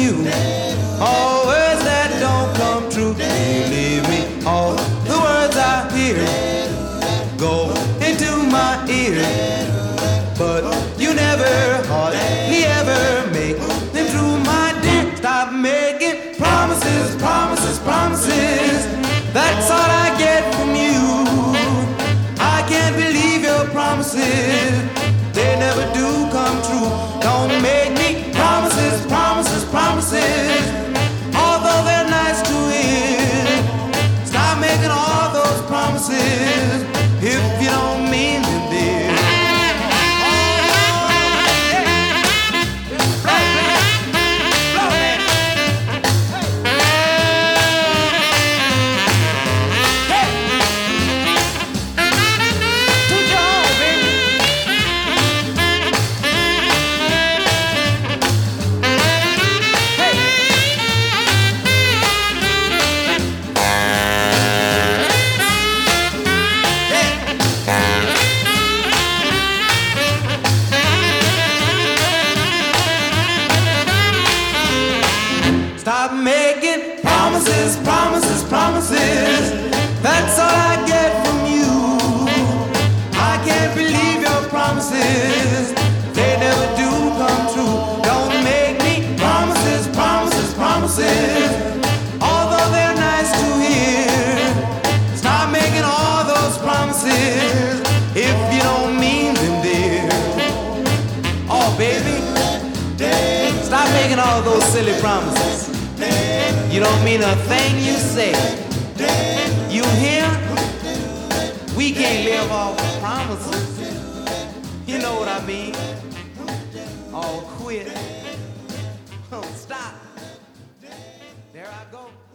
you. All words that don't come true. Believe me, all the words I hear go into my ear, but you never hardly ever make them true, my dear. Stop making promises, promises, promises. That's all I get from you. I can't believe your promises. They never do come true. Don't make me promises, promises, promises. Although they're nice to hear, stop making all those promises if you don't mean them, dear. Stop making promises, promises, promises. That's all I get from you. I can't believe your promises. They never do come true. Don't make me promises, promises, promises. Although they're nice to hear, stop making all those promises if you don't mean them, dear. Oh, baby, stop making all those silly promises. You don't mean a thing you say. You hear? We can't live off promises. You know what I mean? Oh, quit. Oh, stop. There I go.